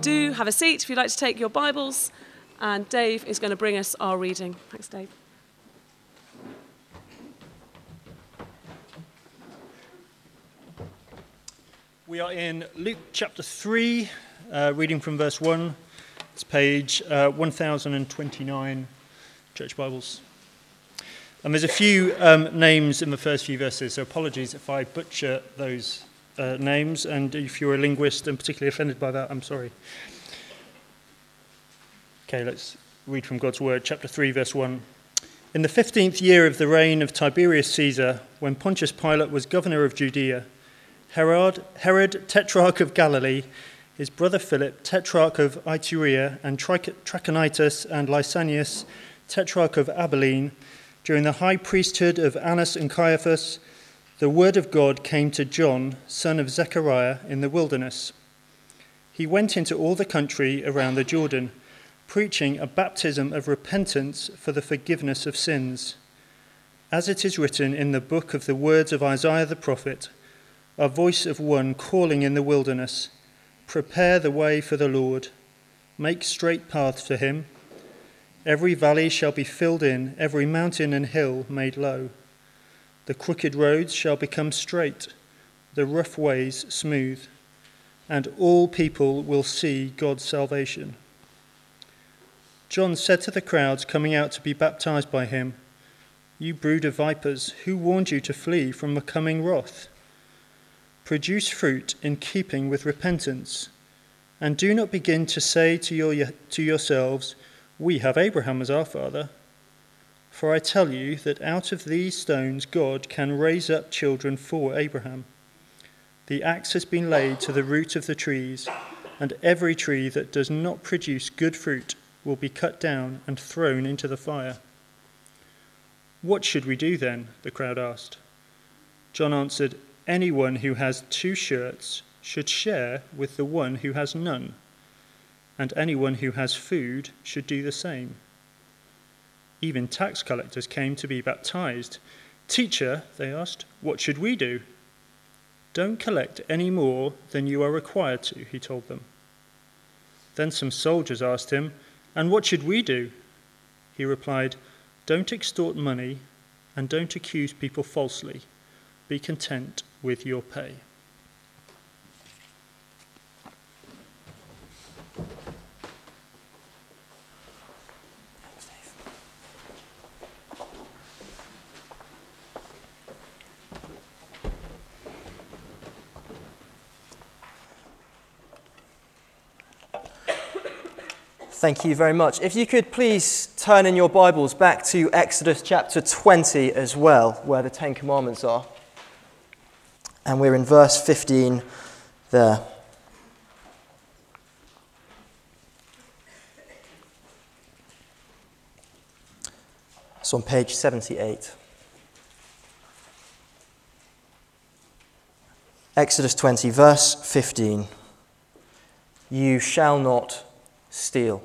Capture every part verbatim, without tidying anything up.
do have a seat if you'd like to take your Bibles, and Dave is going to bring us our reading. Thanks, Dave. We are in Luke chapter three, uh, reading from verse one. It's page uh, one thousand twenty-nine, Church Bibles. And there's a few um, names in the first few verses, so apologies if I butcher those uh, names, and if you're a linguist and particularly offended by that, I'm sorry. Okay, let's read from God's Word, chapter three, verse one. In the fifteenth year of the reign of Tiberius Caesar, when Pontius Pilate was governor of Judea, Herod, Herod, tetrarch of Galilee, his brother Philip, tetrarch of Iturea, and Trachonitis and Lysanias, tetrarch of Abilene, during the high priesthood of Annas and Caiaphas, the word of God came to John, son of Zechariah, in the wilderness. He went into all the country around the Jordan, preaching a baptism of repentance for the forgiveness of sins. As it is written in the book of the words of Isaiah the prophet, a voice of one calling in the wilderness, prepare the way for the Lord, make straight paths for him. Every valley shall be filled in, every mountain and hill made low. The crooked roads shall become straight, the rough ways smooth, and all people will see God's salvation. John said to the crowds coming out to be baptized by him, "You brood of vipers, who warned you to flee from the coming wrath? Produce fruit in keeping with repentance, and do not begin to say to your to yourselves, 'We have Abraham as our father.' For I tell you that out of these stones God can raise up children for Abraham. The axe has been laid to the root of the trees, and every tree that does not produce good fruit will be cut down and thrown into the fire." "What should we do then?" the crowd asked. John answered, "Anyone who has two shirts should share with the one who has none, and anyone who has food should do the same." Even tax collectors came to be baptized. "Teacher," they asked, "what should we do?" "Don't collect any more than you are required to," he told them. Then some soldiers asked him, "And what should we do?" He replied, "Don't extort money and don't accuse people falsely. Be content with your pay." Thank you very much. If you could please turn in your Bibles back to Exodus chapter twenty as well, where the Ten Commandments are. And we're in verse fifteen there. It's on page seventy-eight. Exodus twenty, verse fifteen. You shall not steal.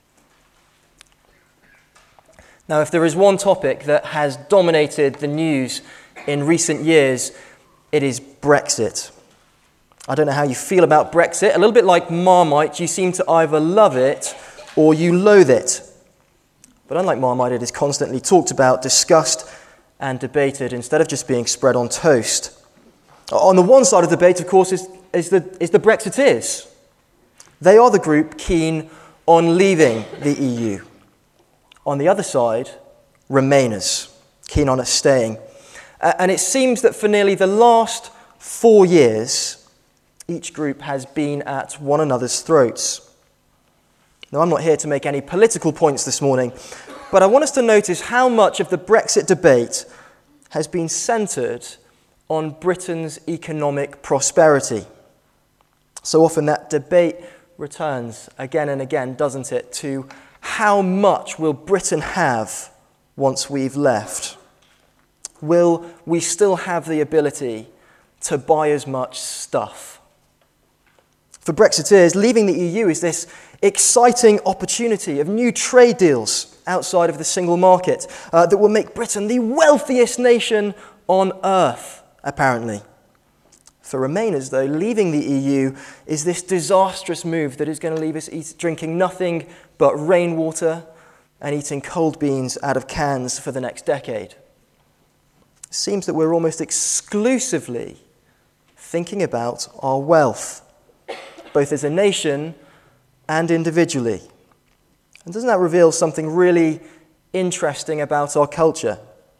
Now, if there is one topic that has dominated the news in recent years, it is Brexit. I don't know how you feel about Brexit. A little bit like Marmite, you seem to either love it or you loathe it. But unlike Marmite, it is constantly talked about, discussed, and debated instead of just being spread on toast. On the one side of the debate, of course, is, is, the, is the Brexiteers. They are the group keen on leaving the E U. On the other side, Remainers, keen on us staying. And it seems that for nearly the last four years, each group has been at one another's throats. Now, I'm not here to make any political points this morning, but I want us to notice how much of the Brexit debate has been centred on Britain's economic prosperity. So often that debate returns again and again, doesn't it, to how much will Britain have once we've left? Will we still have the ability to buy as much stuff? For Brexiteers, leaving the E U is this exciting opportunity of new trade deals outside of the single market uh, that will make Britain the wealthiest nation on earth, apparently. For Remainers, though, leaving the E U is this disastrous move that is going to leave us eat, drinking nothing but rainwater and eating cold beans out of cans for the next decade. It seems that we're almost exclusively thinking about our wealth, both as a nation and individually. And doesn't that reveal something really interesting about our culture?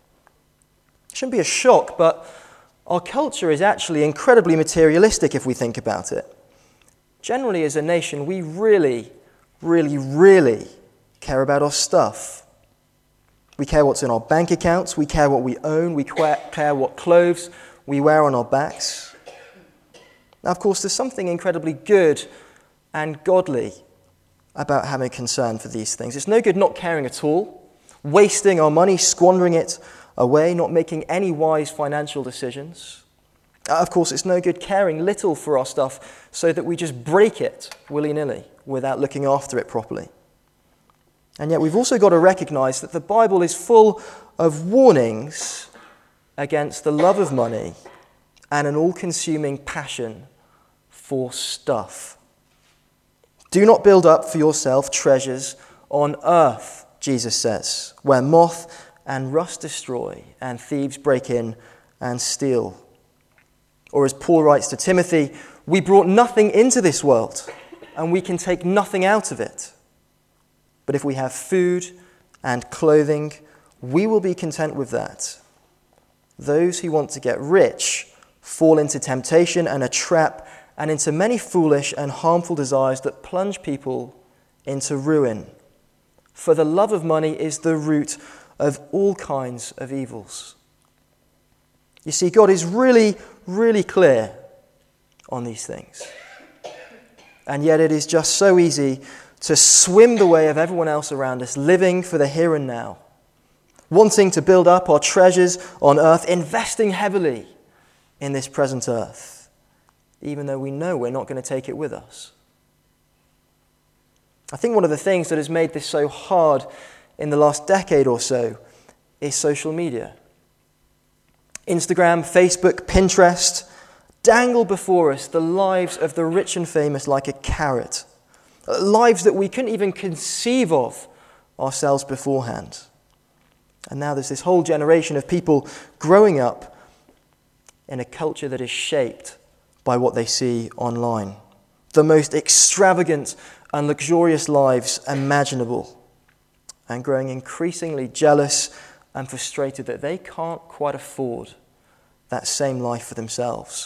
It shouldn't be a shock, but our culture is actually incredibly materialistic if we think about it. Generally, as a nation, we really, really, really care about our stuff. We care what's in our bank accounts, we care what we own, we care what clothes we wear on our backs. Now, of course, there's something incredibly good and godly about having concern for these things. It's no good not caring at all, wasting our money, squandering it away, not making any wise financial decisions. Uh, of course, it's no good caring little for our stuff so that we just break it willy-nilly without looking after it properly. And yet we've also got to recognize that the Bible is full of warnings against the love of money and an all-consuming passion for stuff. Do not build up for yourself treasures on earth, Jesus says, where moth and rust destroy, and thieves break in and steal. Or as Paul writes to Timothy, we brought nothing into this world, and we can take nothing out of it. But if we have food and clothing, we will be content with that. Those who want to get rich fall into temptation and a trap, and into many foolish and harmful desires that plunge people into ruin. For the love of money is the root of all kinds of evils. You see, God is really, really clear on these things. And yet it is just so easy to swim the way of everyone else around us, living for the here and now, wanting to build up our treasures on earth, investing heavily in this present earth, even though we know we're not going to take it with us. I think one of the things that has made this so hard in the last decade or so is social media. Instagram, Facebook, Pinterest dangle before us the lives of the rich and famous like a carrot. Lives that we couldn't even conceive of ourselves beforehand. And now there's this whole generation of people growing up in a culture that is shaped by what they see online. The most extravagant and luxurious lives imaginable, and growing increasingly jealous and frustrated that they can't quite afford that same life for themselves.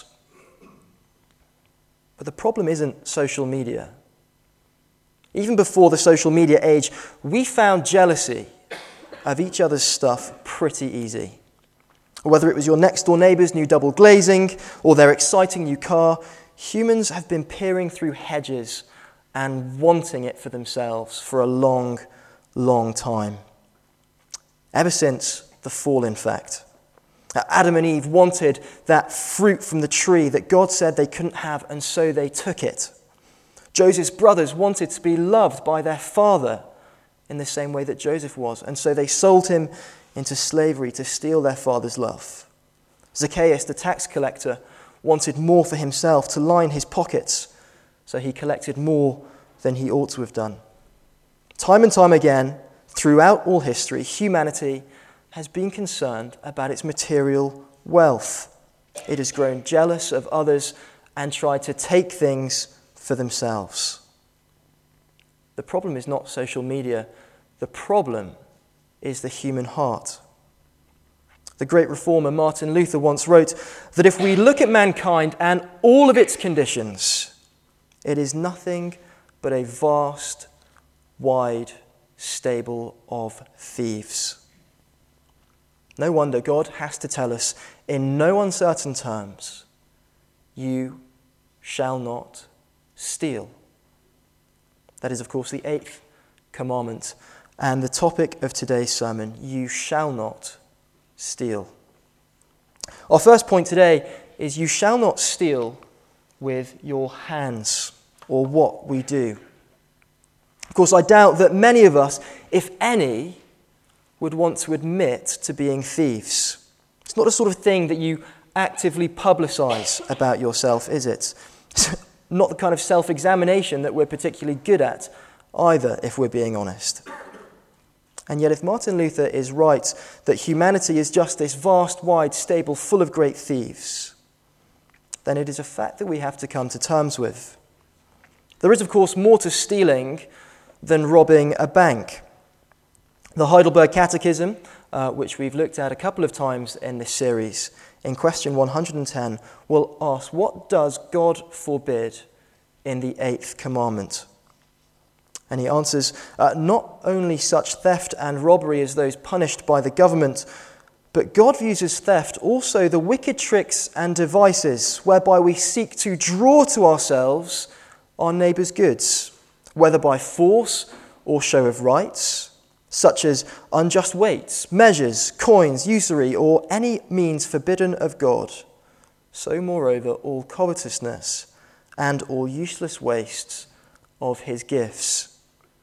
But the problem isn't social media. Even before the social media age, we found jealousy of each other's stuff pretty easy. Whether it was your next-door neighbour's new double glazing or their exciting new car, humans have been peering through hedges and wanting it for themselves for a long, long time. Ever since the fall, in fact. Adam and Eve wanted that fruit from the tree that God said they couldn't have, and so they took it. Joseph's brothers wanted to be loved by their father in the same way that Joseph was, and so they sold him into slavery to steal their father's love. Zacchaeus, the tax collector, wanted more for himself to line his pockets, so he collected more than he ought to have done. Time and time again, throughout all history, humanity has been concerned about its material wealth. It has grown jealous of others and tried to take things for themselves. The problem is not social media. The problem is the human heart. The great reformer Martin Luther once wrote that if we look at mankind and all of its conditions, it is nothing but a vast, wide stable of thieves. No wonder God has to tell us in no uncertain terms, you shall not steal. That is, of course, the eighth commandment and the topic of today's sermon, you shall not steal. Our first point today is you shall not steal with your hands, or what we do. Of course, I doubt that many of us, if any, would want to admit to being thieves. It's not a sort of thing that you actively publicize about yourself, is it? Not the kind of self-examination that we're particularly good at either, if we're being honest. And yet if Martin Luther is right that humanity is just this vast, wide stable full of great thieves, then it is a fact that we have to come to terms with. There is, of course, more to stealing than robbing a bank. The Heidelberg Catechism, uh, which we've looked at a couple of times in this series, in question one hundred ten, will ask, what does God forbid in the eighth commandment? And he answers, uh, not only such theft and robbery as those punished by the government, but God views as theft also the wicked tricks and devices whereby we seek to draw to ourselves our neighbour's goods, whether by force or show of rights, such as unjust weights, measures, coins, usury, or any means forbidden of God. So, moreover, all covetousness and all useless wastes of his gifts.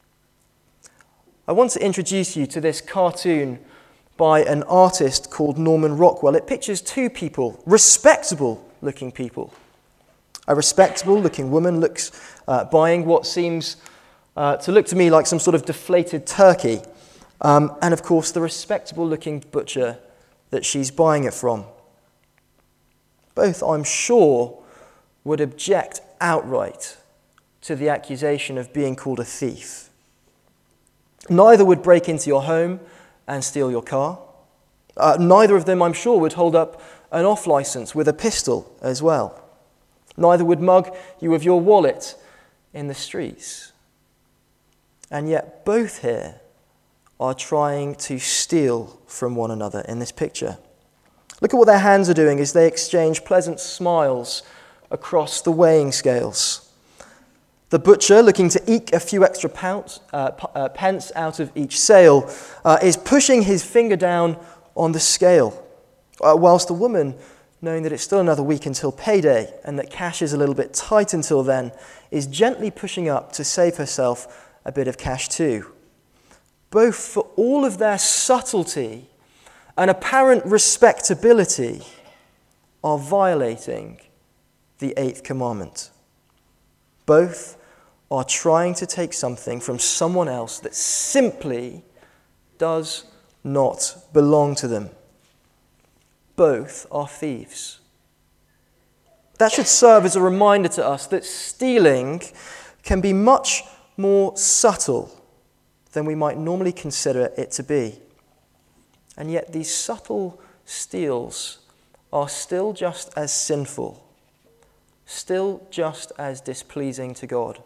I want to introduce you to this cartoon by an artist called Norman Rockwell. It pictures two people, respectable-looking people. A respectable-looking woman looks uh, buying what seems uh, to look to me like some sort of deflated turkey. Um, and, of course, the respectable-looking butcher that she's buying it from. Both, I'm sure, would object outright to the accusation of being called a thief. Neither would break into your home and steal your car. Uh, neither of them, I'm sure, would hold up an off-license with a pistol as well. Neither would mug you of your wallet in the streets. And yet both here are trying to steal from one another in this picture. Look at what their hands are doing as they exchange pleasant smiles across the weighing scales. The butcher, looking to eke a few extra pounds, uh, p- uh, pence out of each sale, uh, is pushing his finger down on the scale, uh, whilst the woman, knowing that it's still another week until payday and that cash is a little bit tight until then, is gently pushing up to save herself a bit of cash too. Both, for all of their subtlety and apparent respectability, are violating the eighth commandment. Both are trying to take something from someone else that simply does not belong to them. Both are thieves. That should serve as a reminder to us that stealing can be much more subtle than we might normally consider it to be. And yet these subtle steals are still just as sinful, still just as displeasing to God.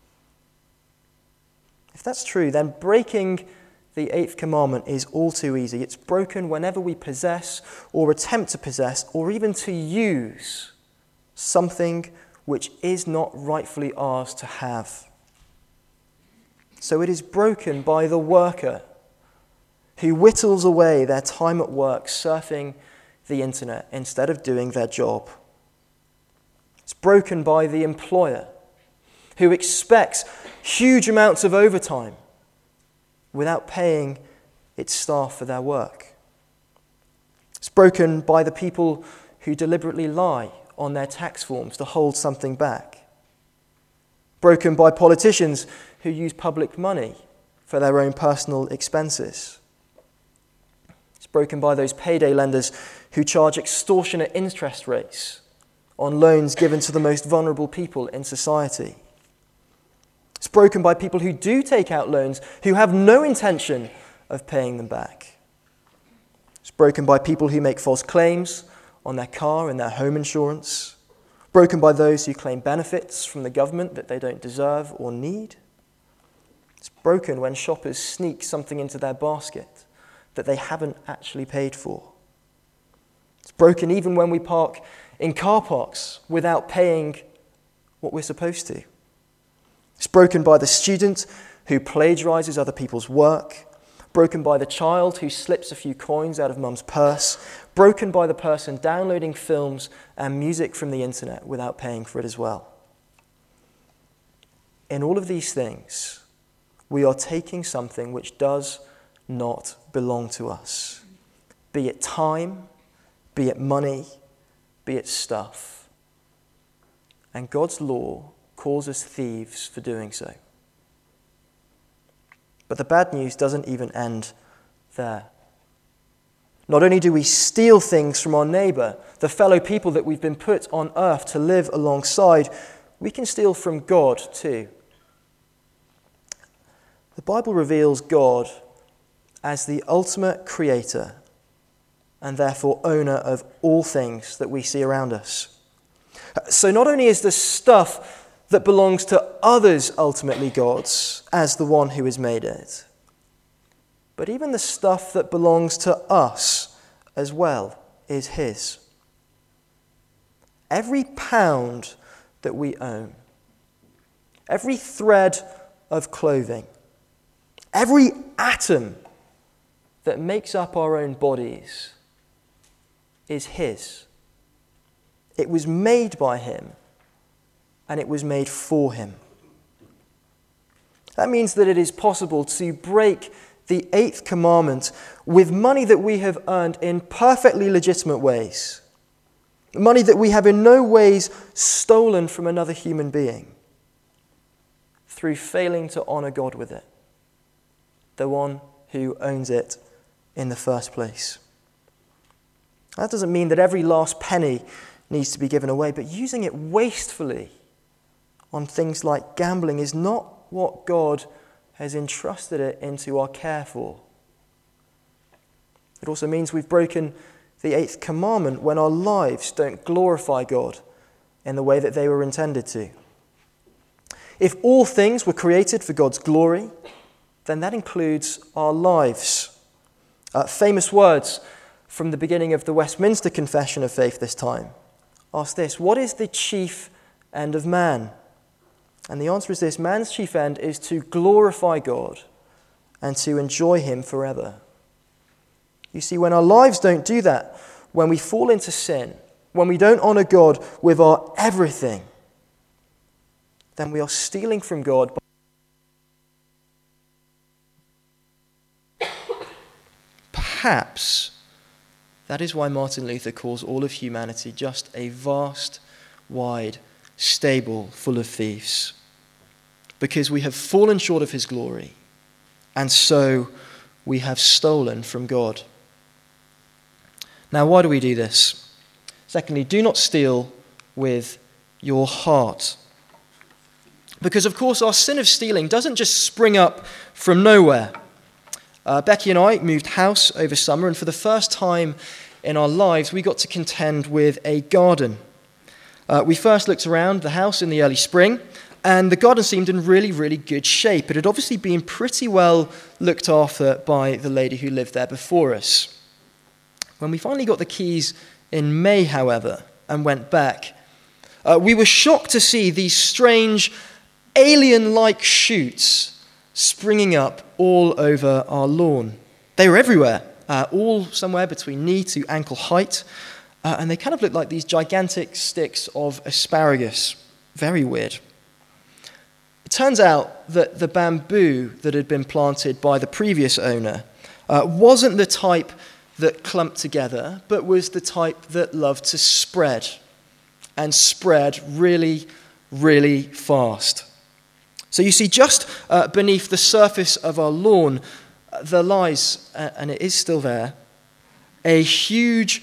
If that's true, then breaking the eighth commandment is all too easy. It's broken whenever we possess or attempt to possess or even to use something which is not rightfully ours to have. So it is broken by the worker who whittles away their time at work surfing the internet instead of doing their job. It's broken by the employer who expects huge amounts of overtime without paying its staff for their work. It's broken by the people who deliberately lie on their tax forms to hold something back. Broken by politicians who use public money for their own personal expenses. It's broken by those payday lenders who charge extortionate interest rates on loans given to the most vulnerable people in society. It's broken by people who do take out loans who have no intention of paying them back. It's broken by people who make false claims on their car and their home insurance. Broken by those who claim benefits from the government that they don't deserve or need. It's broken when shoppers sneak something into their basket that they haven't actually paid for. It's broken even when we park in car parks without paying what we're supposed to. It's broken by the student who plagiarizes other people's work, broken by the child who slips a few coins out of mum's purse, broken by the person downloading films and music from the internet without paying for it as well. In all of these things, we are taking something which does not belong to us, be it time, be it money, be its stuff. And God's law calls us thieves for doing so. But the bad news doesn't even end there. Not only do we steal things from our neighbour, the fellow people that we've been put on earth to live alongside, we can steal from God too. The Bible reveals God as the ultimate creator and therefore owner of all things that we see around us. So not only is the stuff that belongs to others ultimately God's as the one who has made it, but even the stuff that belongs to us as well is his. Every pound that we own, every thread of clothing, every atom that makes up our own bodies is his. It was made by him, and it was made for him. That means that it is possible to break the eighth commandment with money that we have earned in perfectly legitimate ways. Money that we have in no ways stolen from another human being, through failing to honor God with it, the one who owns it in the first place. That doesn't mean that every last penny needs to be given away, but using it wastefully on things like gambling is not what God has entrusted it into our care for. It also means we've broken the eighth commandment when our lives don't glorify God in the way that they were intended to. If all things were created for God's glory, then that includes our lives. Uh, famous words from the beginning of the Westminster Confession of Faith this time ask this: what is the chief end of man? And the answer is this: man's chief end is to glorify God and to enjoy him forever. You see, when our lives don't do that, when we fall into sin, when we don't honor God with our everything, then we are stealing from God. Perhaps that is why Martin Luther calls all of humanity just a vast, wide stable full of thieves. Because we have fallen short of his glory, and so we have stolen from God. Now, why do we do this? Secondly, do not steal with your heart. Because, of course, our sin of stealing doesn't just spring up from nowhere. Uh, Becky and I moved house over summer, and for the first time in our lives, we got to contend with a garden. Uh, we first looked around the house in the early spring, and the garden seemed in really, really good shape. It had obviously been pretty well looked after by the lady who lived there before us. When we finally got the keys in May, however, and went back, uh, we were shocked to see these strange, alien-like shoots springing up all over our lawn. They were everywhere, uh, all somewhere between knee to ankle height, uh, and they kind of looked like these gigantic sticks of asparagus. Very weird. It turns out that the bamboo that had been planted by the previous owner uh, wasn't the type that clumped together, but was the type that loved to spread, and spread really, really fast. So you see, just uh, beneath the surface of our lawn, uh, there lies, uh, and it is still there, a huge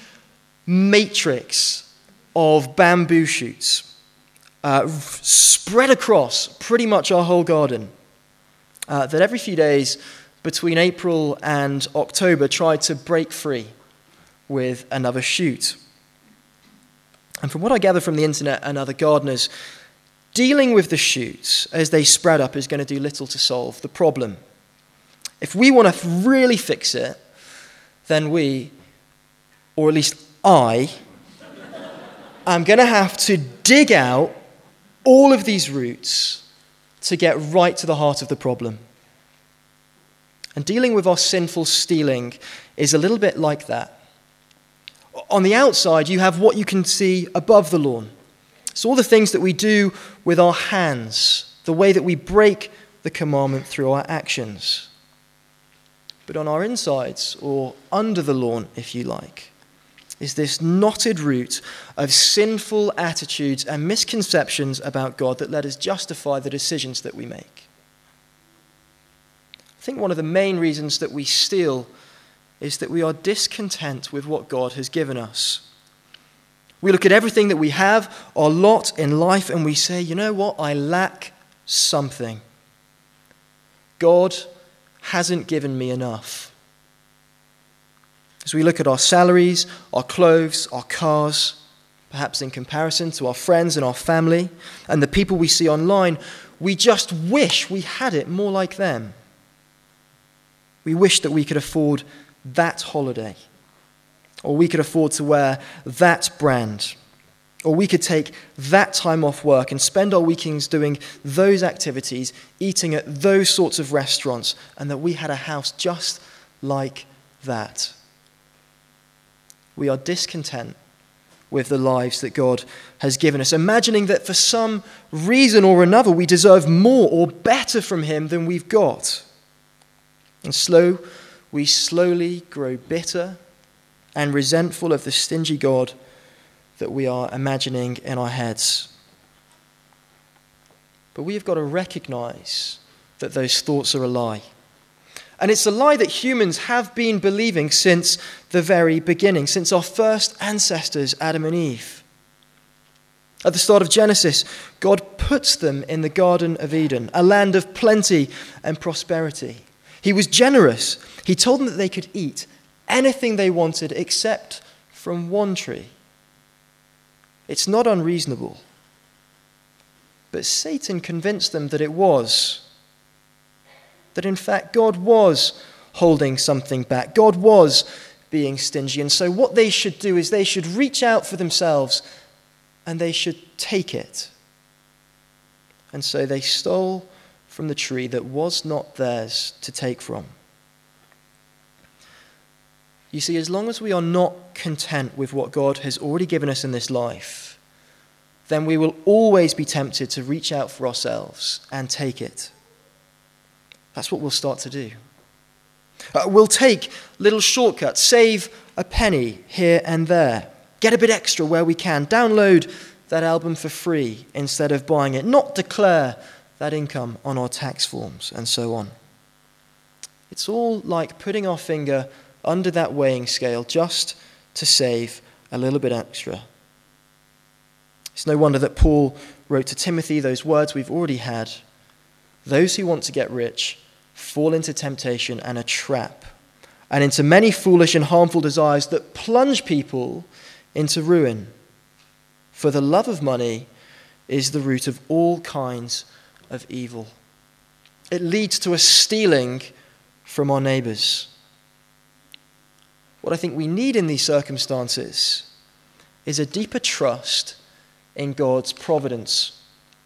matrix of bamboo shoots uh, spread across pretty much our whole garden, uh, that every few days between April and October tried to break free with another shoot. And from what I gather from the internet and other gardeners, dealing with the shoots as they spread up is going to do little to solve the problem. If we want to really fix it, then we, or at least I, am going to have to dig out all of these roots to get right to the heart of the problem. And dealing with our sinful stealing is a little bit like that. On the outside, you have what you can see above the lawn. It's all the things that we do with our hands, the way that we break the commandment through our actions. But on our insides, or under the lawn, if you like, is this knotted root of sinful attitudes and misconceptions about God that let us justify the decisions that we make. I think one of the main reasons that we steal is that we are discontent with what God has given us. We look at everything that we have, our lot in life, and we say, you know what, I lack something. God hasn't given me enough. As we look at our salaries, our clothes, our cars, perhaps in comparison to our friends and our family and the people we see online, we just wish we had it more like them. We wish that we could afford that holiday, or we could afford to wear that brand, or we could take that time off work and spend our weekends doing those activities, eating at those sorts of restaurants, and that we had a house just like that. We are discontent with the lives that God has given us, imagining that for some reason or another we deserve more or better from him than we've got. And slow, we slowly grow bitter and resentful of the stingy God that we are imagining in our heads. But we have got to recognize that those thoughts are a lie. And it's a lie that humans have been believing since the very beginning, since our first ancestors, Adam and Eve. At the start of Genesis, God puts them in the Garden of Eden, a land of plenty and prosperity. He was generous. He told them that they could eat anything they wanted except from one tree. It's not unreasonable. But Satan convinced them that it was. That in fact God was holding something back. God was being stingy. And so what they should do is they should reach out for themselves and they should take it. And so they stole from the tree that was not theirs to take from. You see, as long as we are not content with what God has already given us in this life, then we will always be tempted to reach out for ourselves and take it. That's what we'll start to do. Uh, we'll take little shortcuts, save a penny here and there, get a bit extra where we can, download that album for free instead of buying it, not declare that income on our tax forms, and so on. It's all like putting our finger under that weighing scale just to save a little bit extra. It's no wonder that Paul wrote to Timothy those words we've already had. Those who want to get rich fall into temptation and a trap, and into many foolish and harmful desires that plunge people into ruin. For the love of money is the root of all kinds of evil. It leads to a stealing from our neighbors. What I think we need in these circumstances is a deeper trust in God's providence.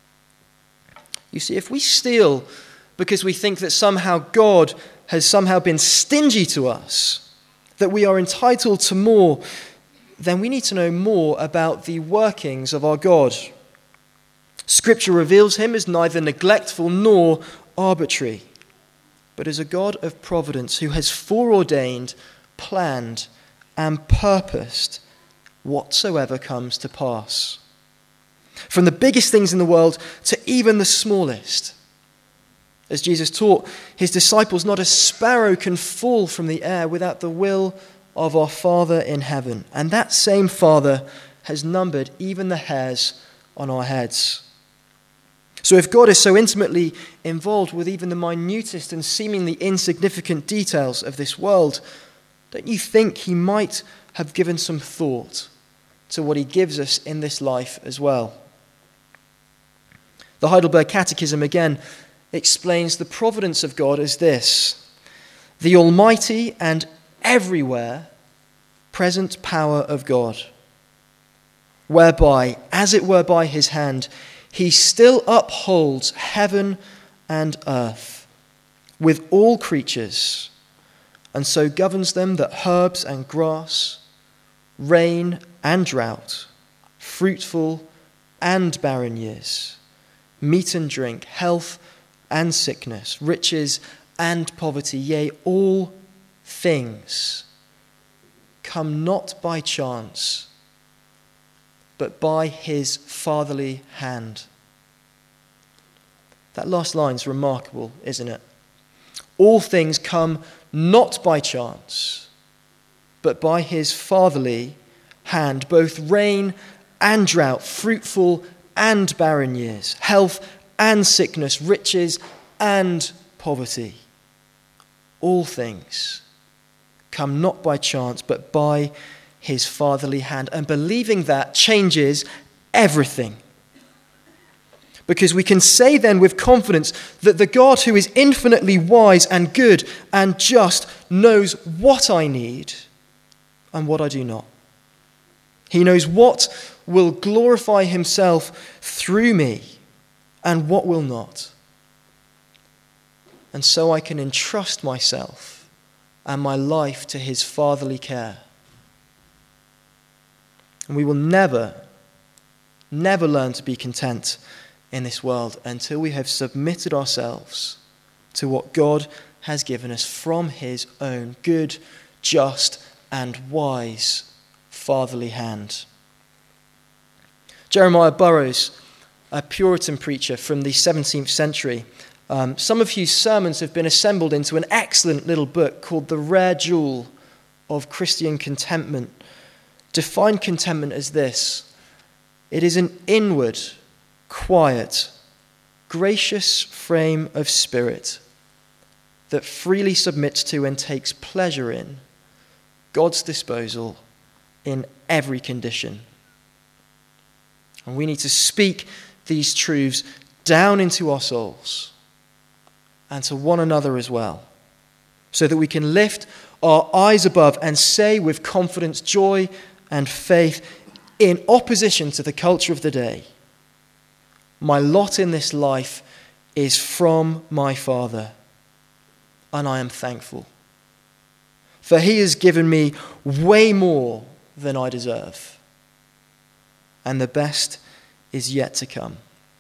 You see, if we steal because we think that somehow God has somehow been stingy to us, that we are entitled to more, then we need to know more about the workings of our God. Scripture reveals him as neither neglectful nor arbitrary, but as a God of providence who has foreordained, planned, and purposed whatsoever comes to pass. From the biggest things in the world to even the smallest. As Jesus taught his disciples, not a sparrow can fall from the air without the will of our Father in heaven. And that same Father has numbered even the hairs on our heads. So if God is so intimately involved with even the minutest and seemingly insignificant details of this world, don't you think he might have given some thought to what he gives us in this life as well? The Heidelberg Catechism again explains the providence of God as this: the almighty and everywhere present power of God, whereby, as it were by his hand, he still upholds heaven and earth with all creatures, and so governs them that herbs and grass, rain and drought, fruitful and barren years, meat and drink, health and sickness, riches and poverty, yea, all things come not by chance, but by his fatherly hand. That last line's remarkable, isn't it? All things come not by chance, but by his fatherly hand, both rain and drought, fruitful and barren years, health and sickness, riches and poverty. All things come not by chance, but by his fatherly hand. And believing that changes everything. Because we can say then with confidence that the God who is infinitely wise and good and just knows what I need and what I do not. He knows what will glorify himself through me and what will not. And so I can entrust myself and my life to his fatherly care. And we will never, never learn to be content in this world until we have submitted ourselves to what God has given us from his own good, just, and wise fatherly hand. Jeremiah Burroughs, a Puritan preacher from the seventeenth century, um, some of whose sermons have been assembled into an excellent little book called The Rare Jewel of Christian Contentment, defined contentment as this: it is an inward, quiet, gracious frame of spirit that freely submits to and takes pleasure in God's disposal in every condition. And we need to speak these truths down into our souls and to one another as well, so that we can lift our eyes above and say with confidence, joy, and faith, in opposition to the culture of the day, my lot in this life is from my Father, and I am thankful. For he has given me way more than I deserve, and the best is yet to come.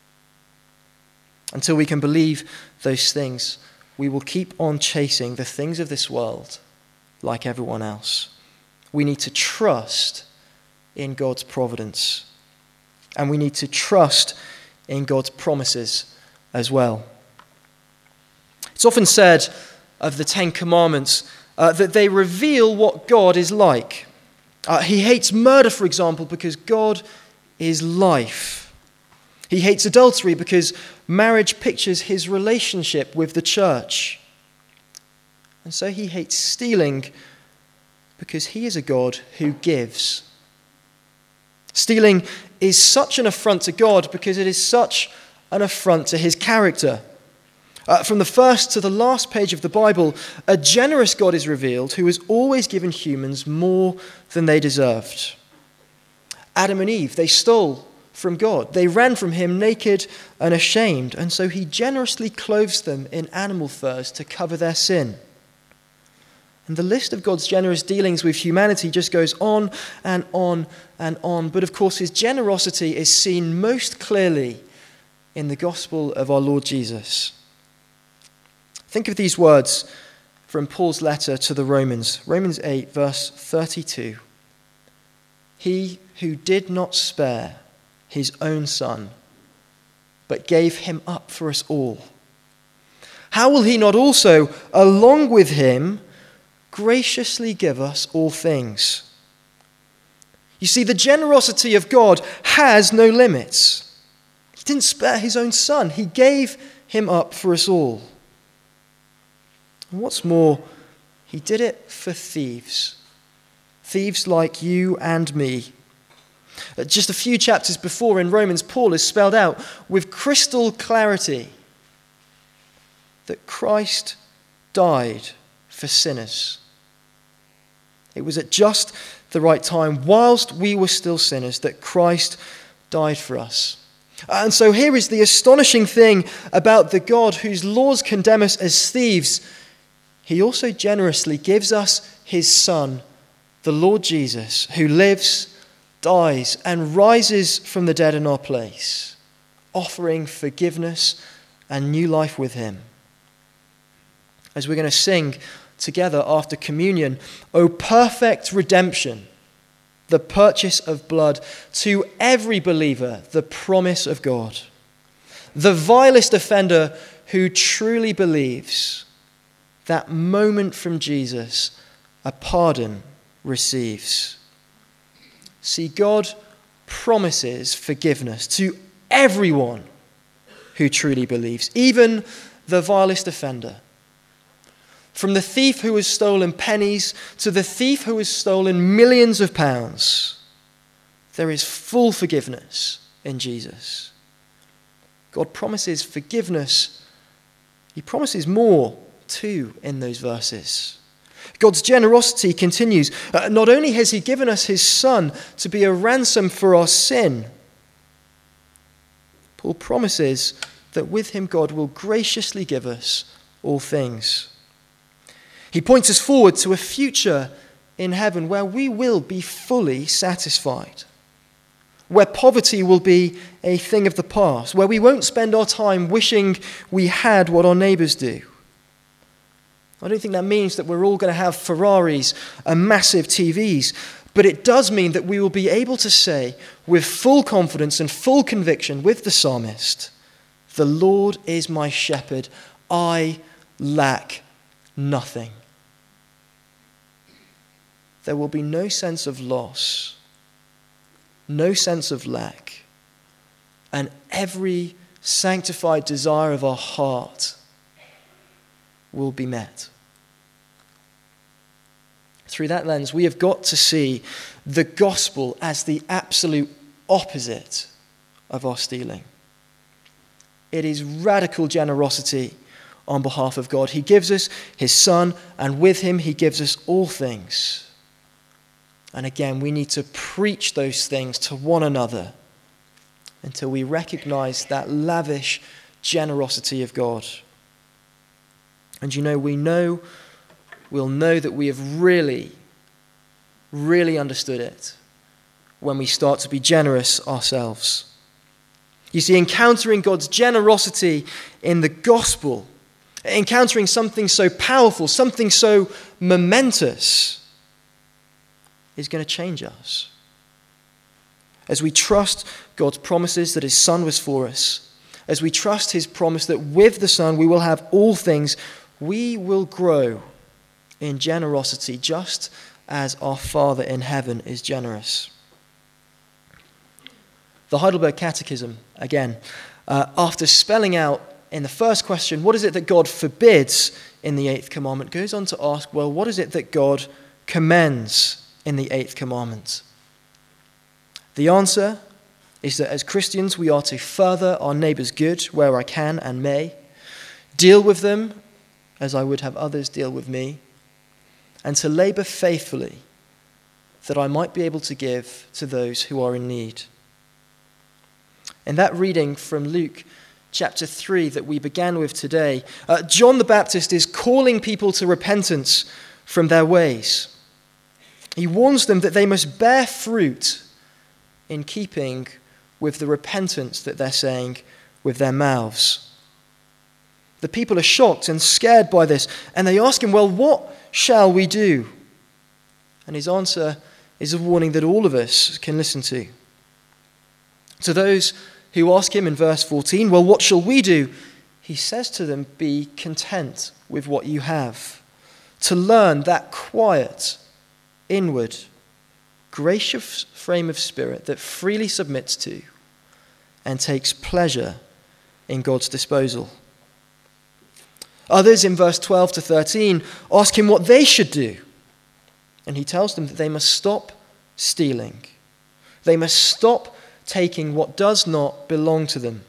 Until we can believe those things, we will keep on chasing the things of this world like everyone else. We need to trust in God's providence, and we need to trust in God's promises as well. It's often said of the Ten Commandments uh, that they reveal what God is like. Uh, he hates murder, for example, because God is life. He hates adultery because marriage pictures his relationship with the church. And so he hates stealing because he is a God who gives. Stealing is such an affront to God because it is such an affront to his character. Uh, from the first to the last page of the Bible, a generous God is revealed who has always given humans more than they deserved. Adam and Eve, they stole from God. They ran from him naked and ashamed, and so he generously clothes them in animal furs to cover their sin. And the list of God's generous dealings with humanity just goes on and on and on. But of course, his generosity is seen most clearly in the gospel of our Lord Jesus. Think of these words from Paul's letter to the Romans. Romans eight, verse thirty-two. He who did not spare his own son, but gave him up for us all, how will he not also, along with him, graciously give us all things? You see, the generosity of God has no limits. He didn't spare his own son. He gave him up for us all. And what's more, he did it for thieves. Thieves like you and me. Just a few chapters before in Romans, Paul has spelled out with crystal clarity that Christ died for sinners. It was at just the right time, whilst we were still sinners, that Christ died for us. And so here is the astonishing thing about the God whose laws condemn us as thieves. He also generously gives us his Son, the Lord Jesus, who lives, dies, and rises from the dead in our place, offering forgiveness and new life with him. As we're going to sing together after communion, O perfect redemption, the purchase of blood, to every believer, the promise of God. The vilest offender who truly believes, that moment from Jesus, a pardon receives. See, God promises forgiveness to everyone who truly believes, even the vilest offender. From the thief who has stolen pennies to the thief who has stolen millions of pounds, there is full forgiveness in Jesus. God promises forgiveness. He promises more too in those verses. God's generosity continues. Uh, not only has he given us his Son to be a ransom for our sin, Paul promises that with him God will graciously give us all things. He points us forward to a future in heaven where we will be fully satisfied, where poverty will be a thing of the past, where we won't spend our time wishing we had what our neighbours do. I don't think that means that we're all going to have Ferraris and massive T Vs, but it does mean that we will be able to say with full confidence and full conviction with the psalmist, "The Lord is my shepherd, I lack nothing." There will be no sense of loss, no sense of lack, and every sanctified desire of our heart will be met. Through that lens, we have got to see the gospel as the absolute opposite of our stealing. It is radical generosity on behalf of God. He gives us his Son, and with him he gives us all things. And again, we need to preach those things to one another until we recognize that lavish generosity of God. And you know, we know, we'll know that we have really, really understood it when we start to be generous ourselves. You see, encountering God's generosity in the gospel, encountering something so powerful, something so momentous, is going to change us. As we trust God's promises that his Son was for us, as we trust his promise that with the Son we will have all things, we will grow in generosity just as our Father in heaven is generous. The Heidelberg Catechism, again, uh, after spelling out in the first question, what is it that God forbids in the eighth commandment, goes on to ask, well, what is it that God commends in the eighth commandment? The answer is that as Christians we are to further our neighbour's good where I can and may, deal with them as I would have others deal with me, and to labour faithfully that I might be able to give to those who are in need. In that reading from Luke chapter three that we began with today, uh, John the Baptist is calling people to repentance from their ways. He warns them that they must bear fruit in keeping with the repentance that they're saying with their mouths. The people are shocked and scared by this, and they ask him, well, what shall we do? And his answer is a warning that all of us can listen to. To those who ask him in verse fourteen, well, what shall we do? He says to them, be content with what you have. To learn that quiet, inward, gracious frame of spirit that freely submits to and takes pleasure in God's disposal. Others in verse twelve to thirteen ask him what they should do. And he tells them that they must stop stealing. They must stop taking what does not belong to them.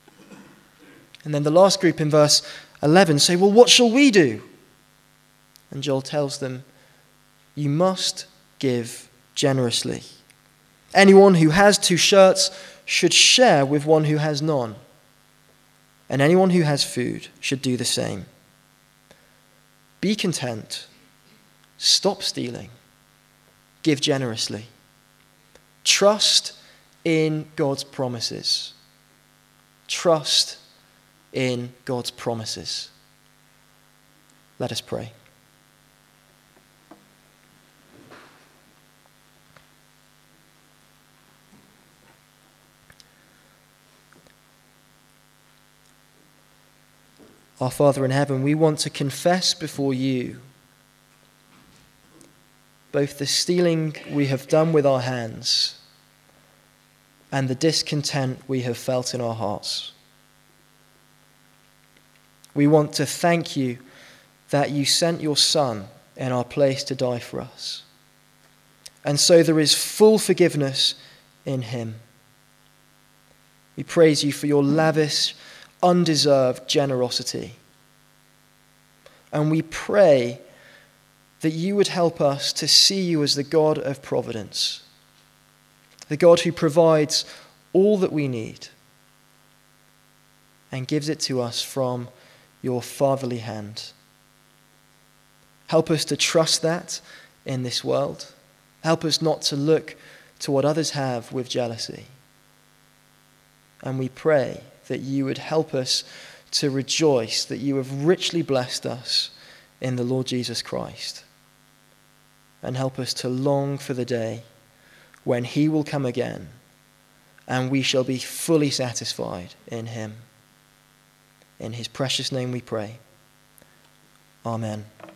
And then the last group in verse eleven say, well, what shall we do? And Joel tells them, you must give generously. Anyone who has two shirts should share with one who has none. And anyone who has food should do the same. Be content. Stop stealing. Give generously. Trust in God's promises. Trust in God's promises. Let us pray. Our Father in heaven, we want to confess before you both the stealing we have done with our hands and the discontent we have felt in our hearts. We want to thank you that you sent your Son in our place to die for us. And so there is full forgiveness in him. We praise you for your lavish, undeserved generosity. And we pray that you would help us to see you as the God of providence, the God who provides all that we need and gives it to us from your fatherly hand. Help us to trust that in this world. Help us not to look to what others have with jealousy. And we pray that you would help us to rejoice that you have richly blessed us in the Lord Jesus Christ. And help us to long for the day when he will come again and we shall be fully satisfied in him. In his precious name we pray. Amen.